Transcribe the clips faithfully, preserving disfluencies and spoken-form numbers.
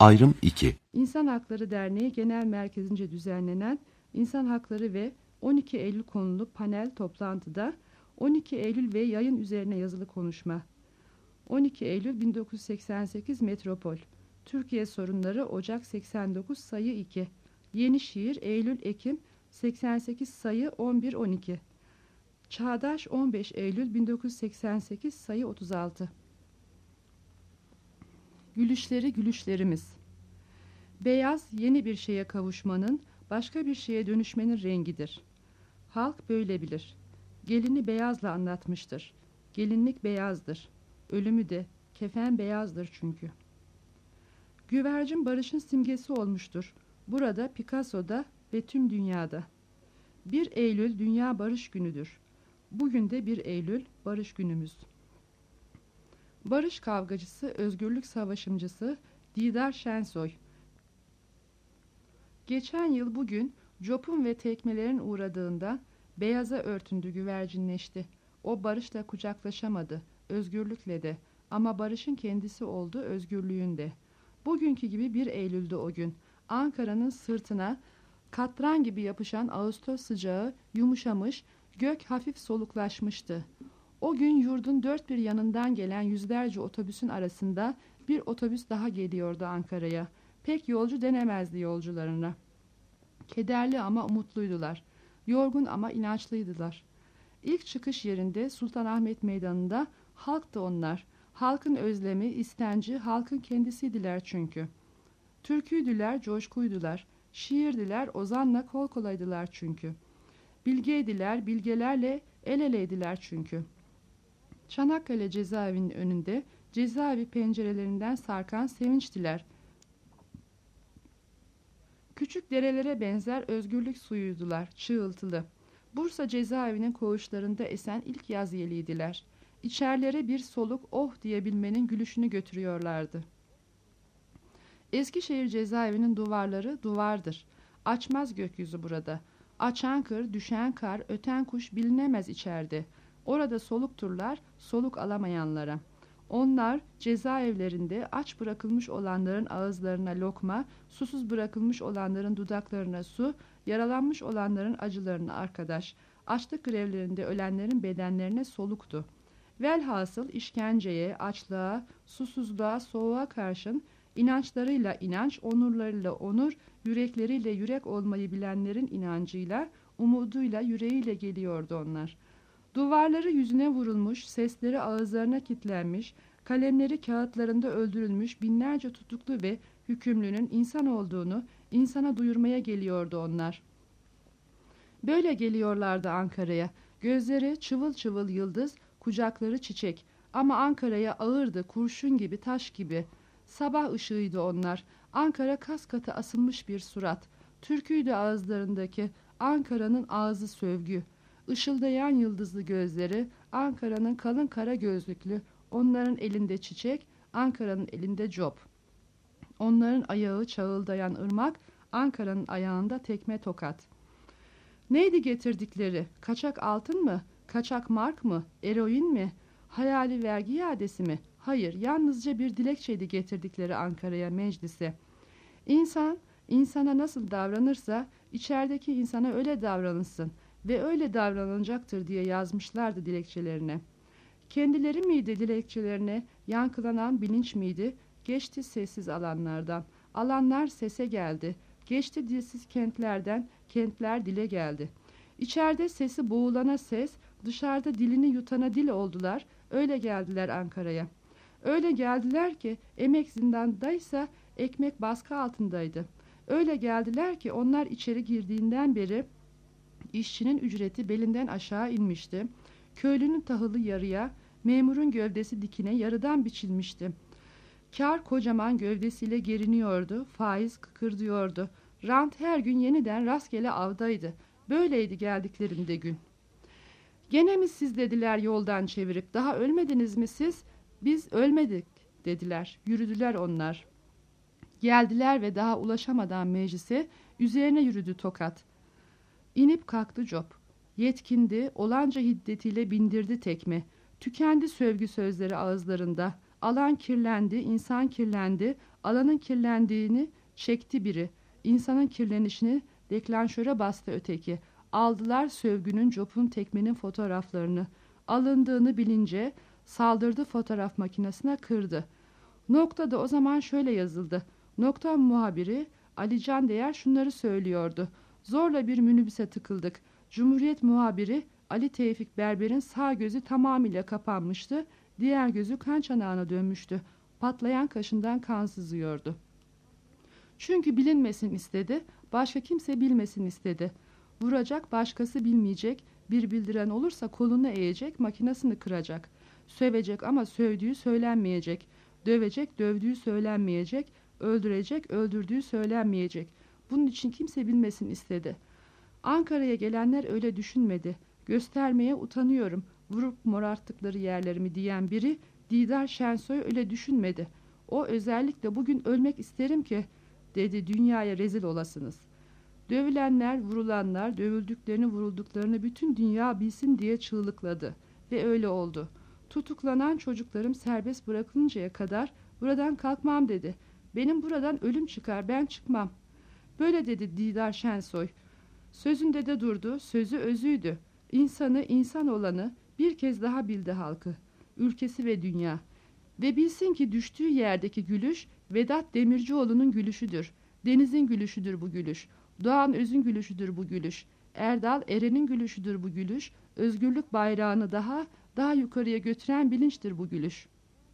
Ayrım iki. İnsan Hakları Derneği Genel Merkezi'nce düzenlenen İnsan Hakları ve on iki Eylül konulu panel toplantıda on iki Eylül ve yayın üzerine yazılı konuşma. on iki Eylül bin dokuz yüz seksen sekiz Metropol. Türkiye Sorunları Ocak seksen dokuz sayı iki. Yenişehir Eylül-Ekim seksen sekiz sayı on bir on iki. Çağdaş on beş Eylül bin dokuz yüz seksen sekiz sayı otuz altı. Gülüşleri gülüşlerimiz. Beyaz yeni bir şeye kavuşmanın, başka bir şeye dönüşmenin rengidir. Halk böyle bilir. Gelini beyazla anlatmıştır. Gelinlik beyazdır. Ölümü de, kefen beyazdır çünkü. Güvercin barışın simgesi olmuştur. Burada, Picasso'da ve tüm dünyada. bir Eylül Dünya Barış Günü'dür. Bugün de bir Eylül Barış Günümüz. Barış kavgacısı, özgürlük savaşımcısı Didar Şensoy. Geçen yıl bugün copun ve tekmelerin uğradığında beyaza örtündü, güvercinleşti. O barışla kucaklaşamadı, özgürlükle de, ama barışın kendisi oldu, özgürlüğün de. Bugünkü gibi bir Eylül'dü o gün. Ankara'nın sırtına katran gibi yapışan Ağustos sıcağı yumuşamış, gök hafif soluklaşmıştı. O gün yurdun dört bir yanından gelen yüzlerce otobüsün arasında bir otobüs daha geliyordu Ankara'ya. Pek yolcu denemezdi yolcularına. Kederli ama umutluydular. Yorgun ama inançlıydılar. İlk çıkış yerinde Sultanahmet Meydanı'nda halktı onlar. Halkın özlemi, istenci, halkın kendisiydiler çünkü. Türküydüler, coşkuydular. Şiirdiler, ozanla kol kolaydılar çünkü. Bilgeydiler, bilgelerle el eleydiler çünkü. Çanakkale cezaevinin önünde cezaevi pencerelerinden sarkan sevinçtiler. Küçük derelere benzer özgürlük suyuydular, çığıltılı. Bursa cezaevinin koğuşlarında esen ilk yaz yeliydiler. İçerlere bir soluk oh diyebilmenin gülüşünü götürüyorlardı. Eskişehir cezaevinin duvarları duvardır. Açmaz gökyüzü burada. Açan kır, düşen kar, öten kuş bilinemez içeride. Orada solukturlar, soluk alamayanlara. Onlar cezaevlerinde aç bırakılmış olanların ağızlarına lokma, susuz bırakılmış olanların dudaklarına su, yaralanmış olanların acılarına arkadaş, açlık grevlerinde ölenlerin bedenlerine soluktu. Velhasıl işkenceye, açlığa, susuzluğa, soğuğa karşın inançlarıyla inanç, onurlarıyla onur, yürekleriyle yürek olmayı bilenlerin inancıyla, umuduyla, yüreğiyle geliyordu onlar. Duvarları yüzüne vurulmuş, sesleri ağızlarına kilitlenmiş, kalemleri kağıtlarında öldürülmüş binlerce tutuklu ve hükümlünün insan olduğunu insana duyurmaya geliyordu onlar. Böyle geliyorlardı Ankara'ya. Gözleri çıvıl çıvıl yıldız, kucakları çiçek. Ama Ankara'ya ağırdı, kurşun gibi, taş gibi. Sabah ışığıydı onlar. Ankara kas katı asılmış bir surat. Türküydü ağızlarındaki. Ankara'nın ağzı sövgü. Işıldayan yıldızlı gözleri, Ankara'nın kalın kara gözlüklü, onların elinde çiçek, Ankara'nın elinde cop. Onların ayağı çağıldayan ırmak, Ankara'nın ayağında tekme tokat. Neydi getirdikleri? Kaçak altın mı? Kaçak mark mı? Eroin mi? Hayali vergi iadesi mi? Hayır, yalnızca bir dilekçeydi getirdikleri Ankara'ya, meclise. İnsan, insana nasıl davranırsa, içerideki insana öyle davranılsın ve öyle davranılacaktır diye yazmışlardı dilekçelerine. Kendileri miydi dilekçelerine yankılanan bilinç miydi? Geçti sessiz alanlardan. Alanlar sese geldi. Geçti dilsiz kentlerden, kentler dile geldi. İçeride sesi boğulana ses, dışarıda dilini yutana dil oldular. Öyle geldiler Ankara'ya. Öyle geldiler ki emek zindandaysa ekmek baskı altındaydı. Öyle geldiler ki onlar içeri girdiğinden beri işçinin ücreti belinden aşağı inmişti. Köylünün tahılı yarıya, memurun gövdesi dikine yarıdan biçilmişti. Kar kocaman gövdesiyle geriniyordu, faiz kıkırdıyordu. Rant her gün yeniden rastgele avdaydı. Böyleydi geldiklerinde gün. Gene mi siz dediler yoldan çevirip, daha ölmediniz mi siz? Biz ölmedik dediler, yürüdüler onlar. Geldiler ve daha ulaşamadan meclise üzerine yürüdü tokat. İnip kalktı cop. Yetkindi, olanca hiddetiyle bindirdi tekme. Tükendi sövgü sözleri ağızlarında. Alan kirlendi, insan kirlendi. Alanın kirlendiğini çekti biri. İnsanın kirlenişini deklanşöre bastı öteki. Aldılar sövgünün, copun, tekmenin fotoğraflarını. Alındığını bilince saldırdı fotoğraf makinesine, kırdı. Noktada o zaman şöyle yazıldı. Nokta muhabiri Ali Can Değer şunları söylüyordu. Zorla bir minibüse tıkıldık. Cumhuriyet muhabiri Ali Tevfik Berber'in sağ gözü tamamıyla kapanmıştı. Diğer gözü kan çanağına dönmüştü. Patlayan kaşından kan sızıyordu. Çünkü bilinmesin istedi, başka kimse bilmesin istedi. Vuracak, başkası bilmeyecek, bir bildiren olursa kolunu eğecek, makinesini kıracak. Sövecek ama sövdüğü söylenmeyecek. Dövecek, dövdüğü söylenmeyecek. Öldürecek, öldürdüğü söylenmeyecek. Bunun için kimse bilmesin istedi. Ankara'ya gelenler öyle düşünmedi. Göstermeye utanıyorum, vurup morarttıkları yerlerimi diyen biri, Didar Şensoy öyle düşünmedi. O özellikle bugün ölmek isterim ki, dedi, dünyaya rezil olasınız. Dövülenler, vurulanlar, dövüldüklerini, vurulduklarını bütün dünya bilsin diye çığlıkladı. Ve öyle oldu. Tutuklanan çocuklarım serbest bırakılıncaya kadar buradan kalkmam dedi. Benim buradan ölüm çıkar, ben çıkmam. Böyle dedi Didar Şensoy. Sözünde de durdu, sözü özüydü. İnsanı, insan olanı bir kez daha bildi halkı, ülkesi ve dünya. Ve bilsin ki düştüğü yerdeki gülüş Vedat Demircioğlu'nun gülüşüdür. Deniz'in gülüşüdür bu gülüş. Doğan Öz'ün gülüşüdür bu gülüş. Erdal Eren'in gülüşüdür bu gülüş. Özgürlük bayrağını daha, daha yukarıya götüren bilinçtir bu gülüş.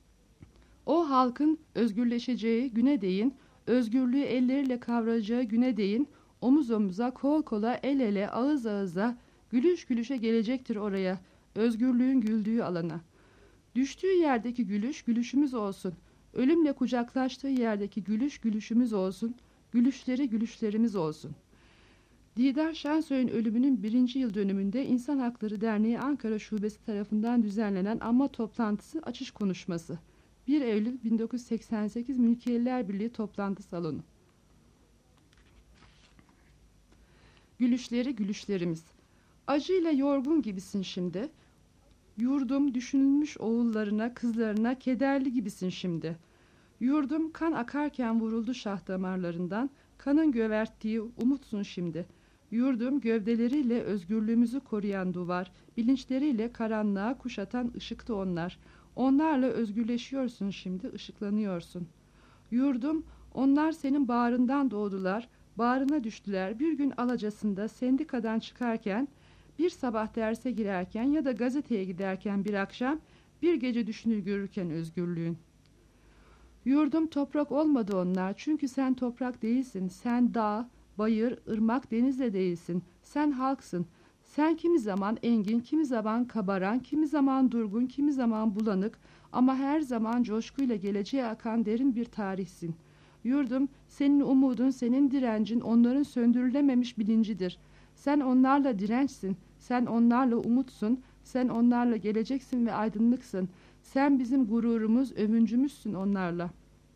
O halkın özgürleşeceği güne değin, özgürlüğü elleriyle kavrayacağı güne değin, omuz omuza, kol kola, el ele, ağız ağıza, gülüş gülüşe gelecektir oraya, özgürlüğün güldüğü alana. Düştüğü yerdeki gülüş gülüşümüz olsun. Ölümle kucaklaştığı yerdeki gülüş gülüşümüz olsun. Gülüşleri gülüşlerimiz olsun. Didar Şensoy'un ölümünün birinci yıl dönümünde İnsan Hakları Derneği Ankara Şubesi tarafından düzenlenen anma toplantısı açış konuşması. bir Eylül bin dokuz yüz seksen sekiz Mülkiyeliler Birliği Toplantı Salonu. Gülüşleri gülüşlerimiz. Acıyla yorgun gibisin şimdi. Yurdum düşünülmüş oğullarına, kızlarına kederli gibisin şimdi. Yurdum kan akarken vuruldu şah damarlarından, kanın göverttiği umutsun şimdi. Yurdum gövdeleriyle özgürlüğümüzü koruyan duvar, bilinçleriyle karanlığa kuşatan ışıktı onlar. Onlarla özgürleşiyorsun şimdi, ışıklanıyorsun. Yurdum, onlar senin bağrından doğdular, bağrına düştüler. Bir gün alacasında sendikadan çıkarken, bir sabah derse girerken ya da gazeteye giderken bir akşam, bir gece düşünür görürken özgürlüğün. Yurdum toprak olmadı onlar, çünkü sen toprak değilsin. Sen dağ, bayır, ırmak, deniz de değilsin. Sen halksın. Sen kimi zaman engin, kimi zaman kabaran, kimi zaman durgun, kimi zaman bulanık ama her zaman coşkuyla geleceğe akan derin bir tarihsin. Yurdum, senin umudun, senin direncin onların söndürülememiş bilincidir. Sen onlarla dirençsin, sen onlarla umutsun, sen onlarla geleceksin ve aydınlıksın. Sen bizim gururumuz, övüncümüzsün onlarla.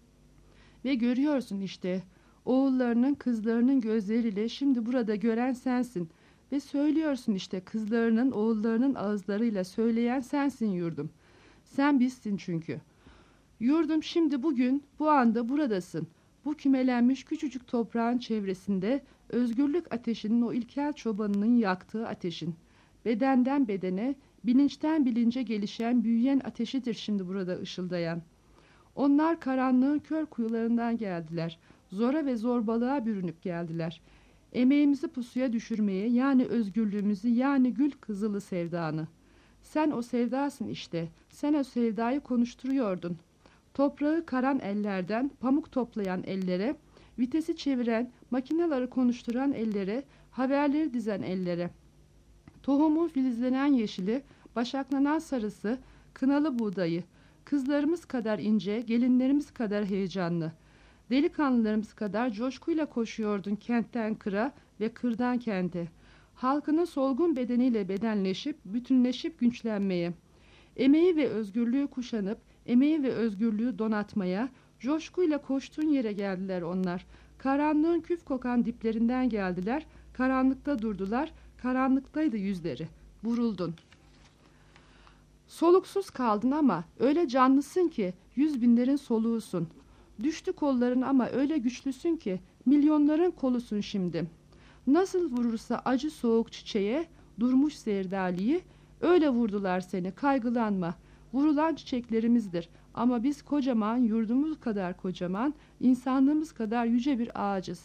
Ve görüyorsun işte, oğullarının, kızlarının gözleriyle şimdi burada gören sensin. Ve söylüyorsun işte, kızlarının, oğullarının ağızlarıyla söyleyen sensin yurdum. Sen bizsin çünkü. Yurdum, şimdi bugün, bu anda buradasın. Bu kümelenmiş küçücük toprağın çevresinde özgürlük ateşinin, o ilkel çobanının yaktığı ateşin. Bedenden bedene, bilinçten bilince gelişen, büyüyen ateşidir şimdi burada ışıldayan. Onlar karanlığın kör kuyularından geldiler. Zora ve zorbalığa bürünüp geldiler. Emeğimizi pusuya düşürmeye, yani özgürlüğümüzü, yani gül kızılı sevdanı. Sen o sevdasın işte. Sen o sevdayı konuşturuyordun. Toprağı karan ellerden, pamuk toplayan ellere, vitesi çeviren, makineleri konuşturan ellere, haberleri dizen ellere. Tohumun filizlenen yeşili, başaklanan sarısı, kınalı buğdayı, kızlarımız kadar ince, gelinlerimiz kadar heyecanlı, delikanlılarımız kadar coşkuyla koşuyordun kentten kıra ve kırdan kente. Halkının solgun bedeniyle bedenleşip, bütünleşip güçlenmeye, emeği ve özgürlüğü kuşanıp, emeği ve özgürlüğü donatmaya, coşkuyla koştuğun yere geldiler onlar. Karanlığın küf kokan diplerinden geldiler, karanlıkta durdular, karanlıktaydı yüzleri. Vuruldun. Soluksuz kaldın ama öyle canlısın ki Yüz binlerin soluğusun. Düştü kolların ama öyle güçlüsün ki milyonların kolusun şimdi. Nasıl vurursa acı soğuk çiçeğe, durmuş sevdaliyi, öyle vurdular seni, kaygılanma. Vurulan çiçeklerimizdir ama biz kocaman, yurdumuz kadar kocaman, insanlığımız kadar yüce bir ağacız.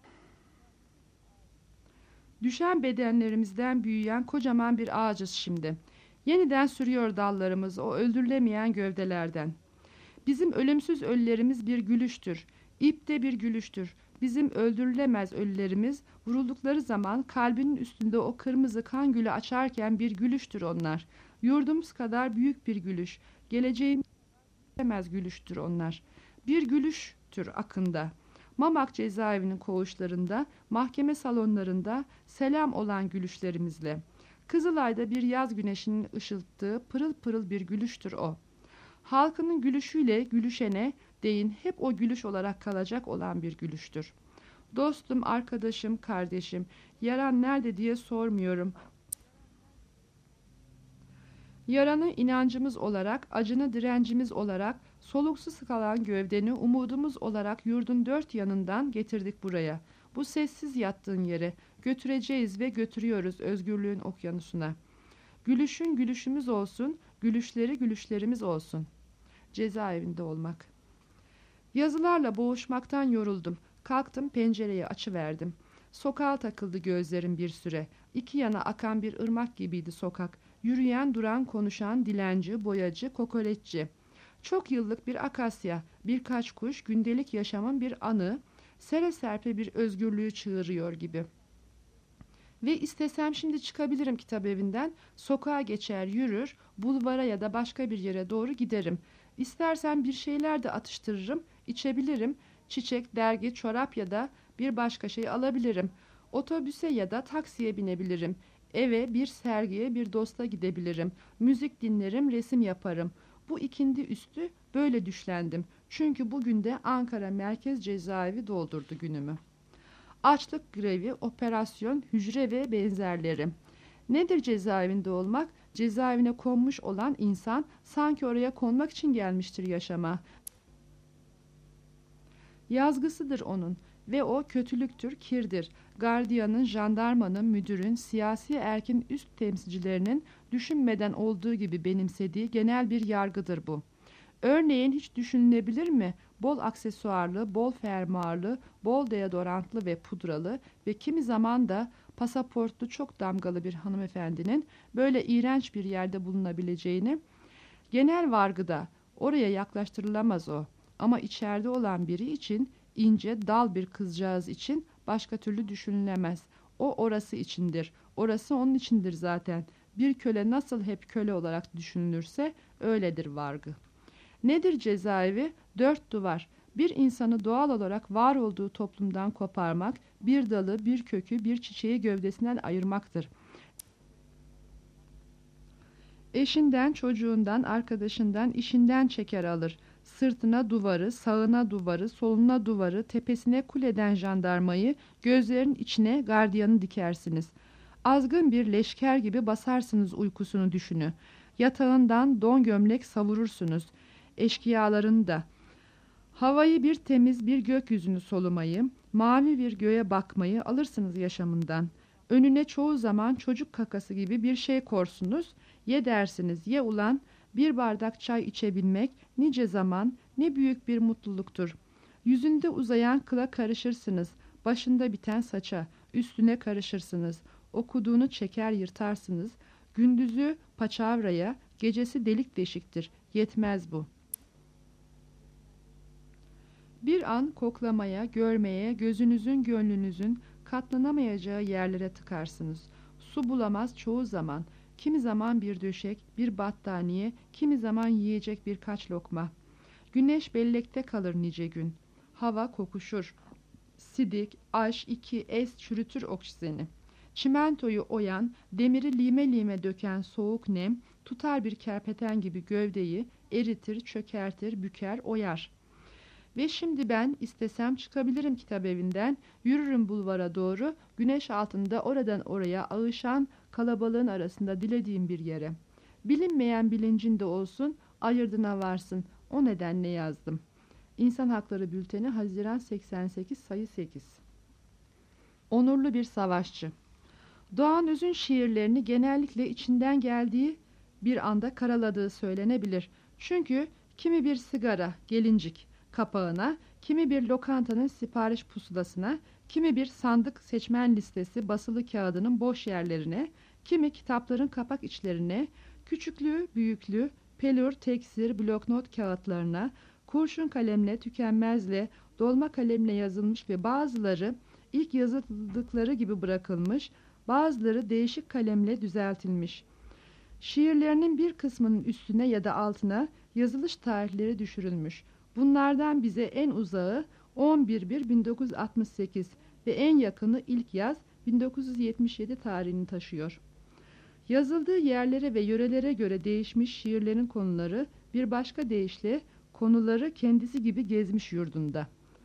Düşen bedenlerimizden büyüyen kocaman bir ağacız şimdi. Yeniden sürüyor dallarımız o öldürülemeyen gövdelerden. Bizim ölümsüz ölülerimiz bir gülüştür. İp de bir gülüştür. Bizim öldürülemez ölülerimiz vuruldukları zaman kalbinin üstünde o kırmızı kan gülü açarken bir gülüştür onlar. Yurdumuz kadar büyük bir gülüş. Geleceğimiz gülüştür onlar. Bir gülüştür akında. Mamak cezaevinin koğuşlarında, mahkeme salonlarında selam olan gülüşlerimizle. Kızılay'da bir yaz güneşinin ışılttığı pırıl pırıl bir gülüştür o. Halkının gülüşüyle gülüşene değin hep o gülüş olarak kalacak olan bir gülüştür. Dostum, arkadaşım, kardeşim, yaran nerede diye sormuyorum. Yaranı inancımız olarak, acını direncimiz olarak, soluksuz kalan gövdeni umudumuz olarak yurdun dört yanından getirdik buraya. Bu sessiz yattığın yere götüreceğiz ve götürüyoruz özgürlüğün okyanusuna. Gülüşün gülüşümüz olsun, gülüşleri gülüşlerimiz olsun. Cezaevinde olmak. Yazılarla boğuşmaktan yoruldum. Kalktım, pencereyi açıverdim. Sokağa takıldı gözlerim bir süre. İki yana akan bir ırmak gibiydi sokak. Yürüyen, duran, konuşan, dilenci, boyacı, kokoreççi. Çok yıllık bir akasya, birkaç kuş, gündelik yaşamın bir anı, sere serpe bir özgürlüğü çığırıyor gibi. Ve istesem şimdi çıkabilirim kitabevinden, sokağa geçer yürür, bulvara ya da başka bir yere doğru giderim. İstersen bir şeyler de atıştırırım, içebilirim, çiçek, dergi, çorap ya da bir başka şey alabilirim. Otobüse ya da taksiye binebilirim. Eve, bir sergiye, bir dosta gidebilirim. Müzik dinlerim, resim yaparım. Bu ikindi üstü böyle düşlendim. Çünkü bugün de Ankara Merkez Cezaevi doldurdu günümü. Açlık grevi, operasyon, hücre ve benzerleri. Nedir cezaevinde olmak? Cezaevine konmuş olan insan sanki oraya konmak için gelmiştir yaşama. Yazgısıdır onun ve o kötülüktür, kirdir. Gardiyanın, jandarmanın, müdürün, siyasi erkin üst temsilcilerinin düşünmeden olduğu gibi benimsediği genel bir yargıdır bu. Örneğin hiç düşünülebilir mi? Bol aksesuarlı, bol fermuarlı, bol deodorantlı ve pudralı ve kimi zaman da pasaportlu çok damgalı bir hanımefendinin böyle iğrenç bir yerde bulunabileceğini, genel vargıda oraya yaklaştırılamaz o. Ama içeride olan biri için, ince, dal bir kızcağız için başka türlü düşünülemez. O orası içindir. Orası onun içindir zaten. Bir köle nasıl hep köle olarak düşünülürse öyledir vargı. Nedir cezaevi? Dört duvar. Bir insanı doğal olarak var olduğu toplumdan koparmak, bir dalı, bir kökü, bir çiçeği gövdesinden ayırmaktır. Eşinden, çocuğundan, arkadaşından, işinden çeker alır. Sırtına duvarı, sağına duvarı, soluna duvarı, tepesine kuleden jandarmayı, gözlerin içine gardiyanı dikersiniz. Azgın bir leşker gibi basarsınız uykusunu düşünü. Yatağından don gömlek savurursunuz. Eşkıyaların da. Havayı bir temiz bir gökyüzünü solumayı, mavi bir göğe bakmayı alırsınız yaşamından. Önüne çoğu zaman çocuk kakası gibi bir şey korsunuz, ye dersiniz, ye ulan, bir bardak çay içebilmek nice zaman ne büyük bir mutluluktur. Yüzünde uzayan kıla karışırsınız, başında biten saça, üstüne karışırsınız, okuduğunu çeker yırtarsınız, gündüzü paçavraya, gecesi delik deşiktir, yetmez bu. Bir an koklamaya, görmeye, gözünüzün, gönlünüzün katlanamayacağı yerlere tıkarsınız. Su bulamaz çoğu zaman, kimi zaman bir döşek, bir battaniye, kimi zaman yiyecek birkaç lokma. Güneş bellekte kalır nice gün. Hava kokuşur. Sidik, aş, iki, es çürütür oksijeni. Çimentoyu oyan, demiri lime lime döken soğuk nem, tutar bir kerpeten gibi gövdeyi, eritir, çökertir, büker, oyar. Ve şimdi ben istesem çıkabilirim kitabevinden, yürürüm bulvara doğru, güneş altında oradan oraya ağışan kalabalığın arasında dilediğim bir yere. Bilinmeyen bilincinde olsun, ayırdına varsın, O nedenle yazdım. İnsan Hakları Bülteni, Haziran seksen sekiz, sayı sekiz. Onurlu bir savaşçı. Doğan Öz'ün şiirlerini genellikle içinden geldiği bir anda karaladığı söylenebilir. Çünkü kimi bir sigara, gelincik kapağına, kimi bir lokantanın sipariş pusulasına, kimi bir sandık seçmen listesi basılı kağıdının boş yerlerine, kimi kitapların kapak içlerine, küçüklüğü, büyüklüğü, pelür, teksir, bloknot kağıtlarına, kurşun kalemle, tükenmezle, dolma kalemle yazılmış ve bazıları ilk yazıldıkları gibi bırakılmış, bazıları değişik kalemle düzeltilmiş. Şiirlerinin bir kısmının üstüne ya da altına yazılış tarihleri düşürülmüş. Bunlardan bize en uzağı on bir bir bin dokuz yüz altmış sekiz ve en yakını ilk yaz bin dokuz yüz yetmiş yedi tarihini taşıyor. Yazıldığı yerlere ve yörelere göre değişmiş şiirlerin konuları, bir başka deyişle konuları kendisi gibi gezmiş yurdunda.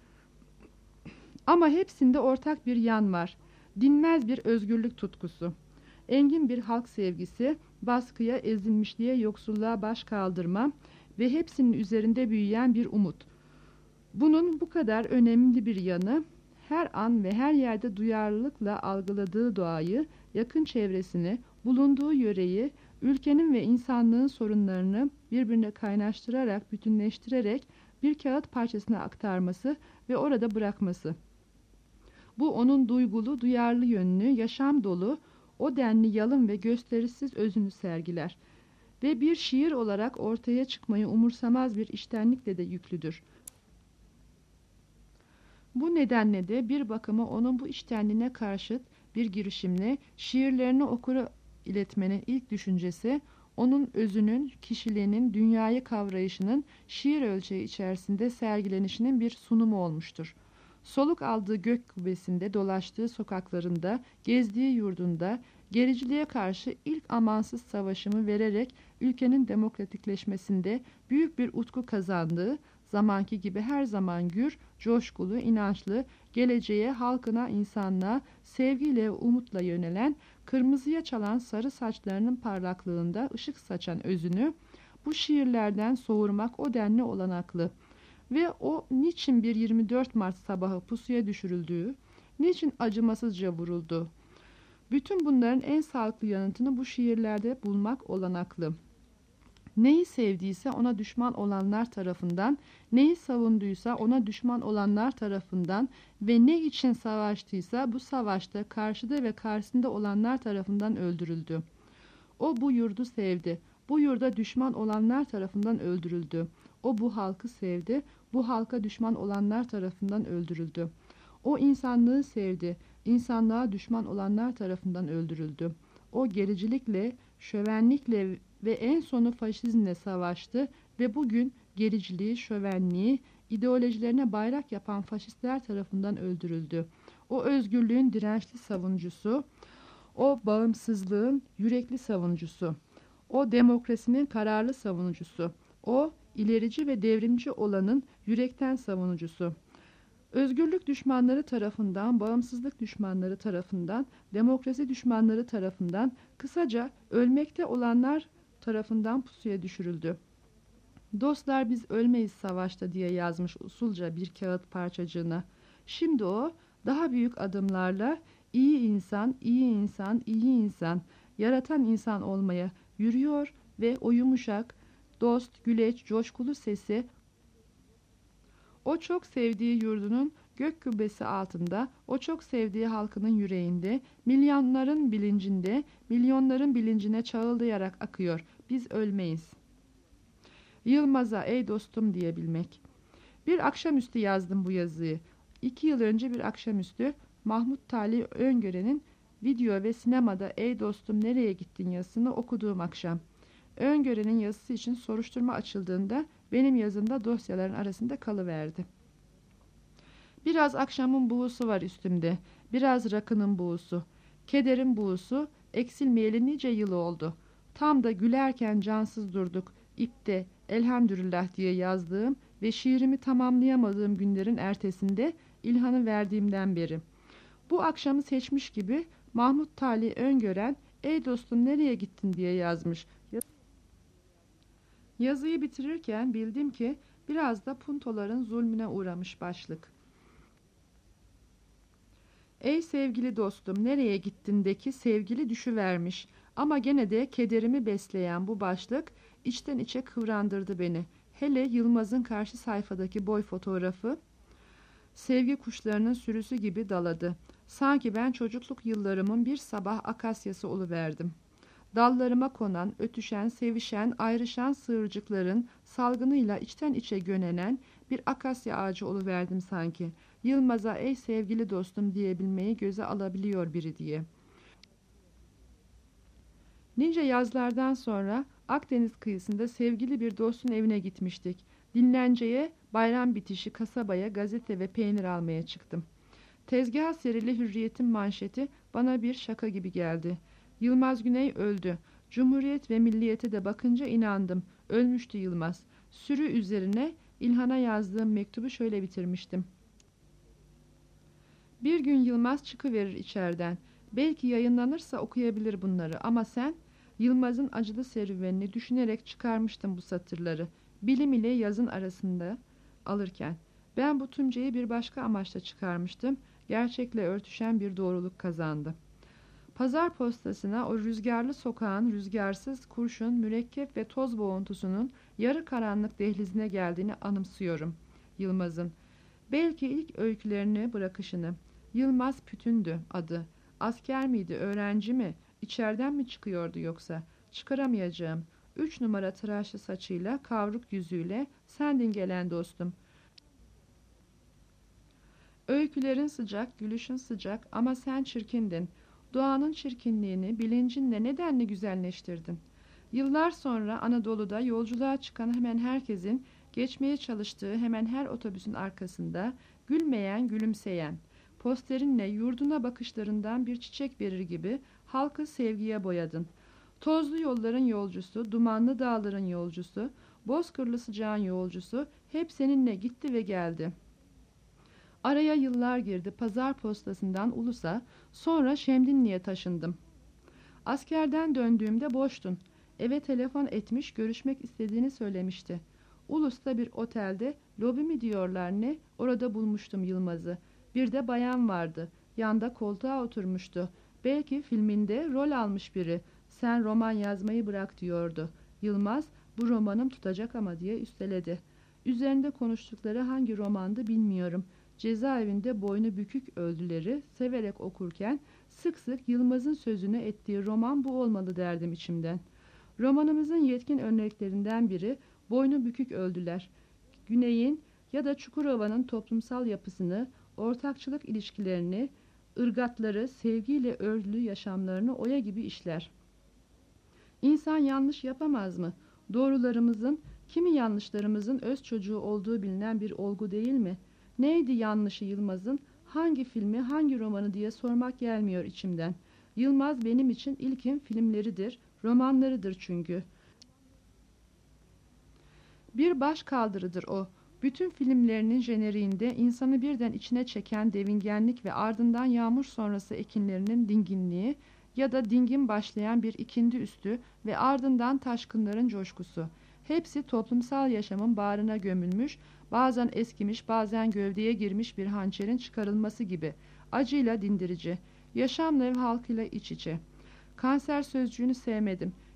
Ama hepsinde ortak bir yan var. Dinmez bir özgürlük tutkusu. Engin bir halk sevgisi, baskıya, ezilmişliğe, yoksulluğa baş kaldırma ve hepsinin üzerinde büyüyen bir umut. Bunun bu kadar önemli bir yanı, her an ve her yerde duyarlılıkla algıladığı doğayı, yakın çevresini, bulunduğu yöreyi, ülkenin ve insanlığın sorunlarını birbirine kaynaştırarak, bütünleştirerek bir kağıt parçasına aktarması ve orada bırakması. Bu onun duygulu, duyarlı yönünü, yaşam dolu, o denli yalın ve gösterişsiz özünü sergiler ve bir şiir olarak ortaya çıkmayı umursamaz bir içtenlikle de yüklüdür. Bu nedenle de bir bakıma onun bu içtenliğine karşıt bir girişimle şiirlerini okura iletmenin ilk düşüncesi, onun özünün, kişiliğinin, dünyayı kavrayışının şiir ölçeği içerisinde sergilenişinin bir sunumu olmuştur. Soluk aldığı gök kubbesinde, dolaştığı sokaklarında, gezdiği yurdunda, gericiliğe karşı ilk amansız savaşımı vererek ülkenin demokratikleşmesinde büyük bir utku kazandığı, zamanki gibi her zaman gür, coşkulu, inançlı, geleceğe, halkına, insanlığa, sevgiyle, umutla yönelen, kırmızıya çalan sarı saçlarının parlaklığında ışık saçan özünü, bu şiirlerden soğurmak o denli olanaklı. Ve o niçin bir yirmi dört Mart sabahı pusuya düşürüldüğü, niçin acımasızca vuruldu? Bütün bunların en sağlıklı yanıtını bu şiirlerde bulmak olanaklı. Neyi sevdiyse ona düşman olanlar tarafından, neyi savunduysa ona düşman olanlar tarafından ve ne için savaştıysa bu savaşta karşıda ve karşısında olanlar tarafından öldürüldü. O bu yurdu sevdi. Bu yurda düşman olanlar tarafından öldürüldü. O bu halkı sevdi. Bu halka düşman olanlar tarafından öldürüldü. O insanlığı sevdi. İnsanlığa düşman olanlar tarafından öldürüldü. O gericilikle, şövenlikle ve en sonu faşizmle savaştı ve bugün gericiliği, şövenliği, ideolojilerine bayrak yapan faşistler tarafından öldürüldü. O özgürlüğün dirençli savunucusu, o bağımsızlığın yürekli savunucusu, o demokrasinin kararlı savunucusu, o ilerici ve devrimci olanın yürekten savunucusu. Özgürlük düşmanları tarafından, bağımsızlık düşmanları tarafından, demokrasi düşmanları tarafından, kısaca ölmekte olanlar tarafından pusuya düşürüldü. Dostlar biz ölmeyiz savaşta diye yazmış usulca bir kağıt parçacığına. Şimdi o daha büyük adımlarla iyi insan, iyi insan, iyi insan, yaratan insan olmaya yürüyor ve o yumuşak, dost, güleç, coşkulu sesi o çok sevdiği yurdunun gök kubbesi altında, o çok sevdiği halkının yüreğinde, milyonların bilincinde, milyonların bilincine çağıldayarak akıyor. Biz ölmeyiz. Yılmaz'a ey dostum diyebilmek. Bir akşamüstü yazdım bu yazıyı. İki yıl önce bir akşamüstü Mahmut Talih Öngören'in video ve sinemada ey dostum nereye gittin yazısını okuduğum akşam. Öngören'in yazısı için soruşturma açıldığında benim yazımda dosyaların arasında kalıverdi. Biraz akşamın buğusu var üstümde, biraz rakının buğusu, kederin buğusu, eksilmeyeli nice yıl oldu. Tam da gülerken cansız durduk, ipte, elhamdülillah diye yazdığım ve şiirimi tamamlayamadığım günlerin ertesinde ilhanı verdiğimden beri. Bu akşamı seçmiş gibi Mahmut Talih Öngören, ey dostum nereye gittin diye yazmış. Yazıyı bitirirken bildim ki biraz da puntoların zulmüne uğramış başlık. Ey sevgili dostum, nereye gittin?'deki sevgili düşüvermiş. Ama gene de kederimi besleyen bu başlık içten içe kıvrandırdı beni. Hele Yılmaz'ın karşı sayfadaki boy fotoğrafı sevgi kuşlarının sürüsü gibi daladı. Sanki ben çocukluk yıllarımın bir sabah akasyası oluverdim. Dallarıma konan, ötüşen, sevişen, ayrışan sığırcıkların salgınıyla içten içe gönenen bir akasya ağacı oluverdim sanki. Yılmaz'a ey sevgili dostum diyebilmeyi göze alabiliyor biri diye. Nice yazlardan sonra Akdeniz kıyısında sevgili bir dostun evine gitmiştik. Dinlenceye, bayram bitişi kasabaya gazete ve peynir almaya çıktım. Tezgaha serili Hürriyet'in manşeti bana bir şaka gibi geldi. Yılmaz Güney öldü. Cumhuriyet ve Milliyet'e de bakınca inandım. Ölmüştü Yılmaz. Sürü üzerine İlhan'a yazdığım mektubu şöyle bitirmiştim. Bir gün Yılmaz çıkıverir içeriden. Belki yayınlanırsa okuyabilir bunları ama sen Yılmaz'ın acılı serüvenini düşünerek çıkarmıştın bu satırları. Bilim ile yazın arasında alırken. Ben bu tümceyi bir başka amaçla çıkarmıştım. Gerçekle örtüşen bir doğruluk kazandı. Pazar postasına o rüzgarlı sokağın rüzgarsız kurşun, mürekkep ve toz boğuntusunun yarı karanlık dehlizine geldiğini anımsıyorum Yılmaz'ın. Belki ilk öykülerini bırakışını. Yılmaz Pütündü adı. Asker miydi, öğrenci mi? İçeriden mi çıkıyordu yoksa? Çıkaramayacağım. Üç numara tıraşlı saçıyla, kavruk yüzüyle, sendin gelen dostum. Öykülerin sıcak, gülüşün sıcak ama sen çirkindin. Doğanın çirkinliğini bilincinle nedenle güzelleştirdin. Yıllar sonra Anadolu'da yolculuğa çıkan hemen herkesin geçmeye çalıştığı hemen her otobüsün arkasında gülmeyen, gülümseyen, posterinle yurduna bakışlarından bir çiçek verir gibi halkı sevgiye boyadın. Tozlu yolların yolcusu, dumanlı dağların yolcusu, bozkırlı sıcağın yolcusu hep seninle gitti ve geldi. Araya yıllar girdi. Pazar postasından Ulus'a, sonra Şemdinli'ye taşındım. Askerden döndüğümde boştun. Eve telefon etmiş, görüşmek istediğini söylemişti. Ulus'ta bir otelde, lobi mi diyorlar ne, orada bulmuştum Yılmaz'ı. Bir de bayan vardı. Yanda koltuğa oturmuştu. Belki filminde rol almış biri. Sen roman yazmayı bırak diyordu. Yılmaz, bu romanım tutacak ama diye üsteledi. Üzerinde konuştukları hangi romandı bilmiyorum. Cezaevinde boynu bükük öldüleri severek okurken sık sık Yılmaz'ın sözünü ettiği roman bu olmalı derdim içimden. Romanımızın yetkin örneklerinden biri boynu bükük öldüler. Güney'in ya da Çukurova'nın toplumsal yapısını, ortakçılık ilişkilerini, ırgatları, sevgiyle örgülü yaşamlarını oya gibi işler. İnsan yanlış yapamaz mı? Doğrularımızın, kimi yanlışlarımızın öz çocuğu olduğu bilinen bir olgu değil mi? Neydi yanlışı Yılmaz'ın? Hangi filmi, hangi romanı diye sormak gelmiyor içimden. Yılmaz benim için ilkin filmleridir, romanlarıdır çünkü. Bir baş kaldırıdır o. Bütün filmlerinin jeneriğinde insanı birden içine çeken devingenlik ve ardından yağmur sonrası ekinlerinin dinginliği ya da dingin başlayan bir ikindi üstü ve ardından taşkınların coşkusu. Hepsi toplumsal yaşamın bağrına gömülmüş, bazen eskimiş, bazen gövdeye girmiş bir hançerin çıkarılması gibi. Acıyla dindirici, yaşamla ve halkıyla iç içe. Kanser sözcüğünü sevmedim.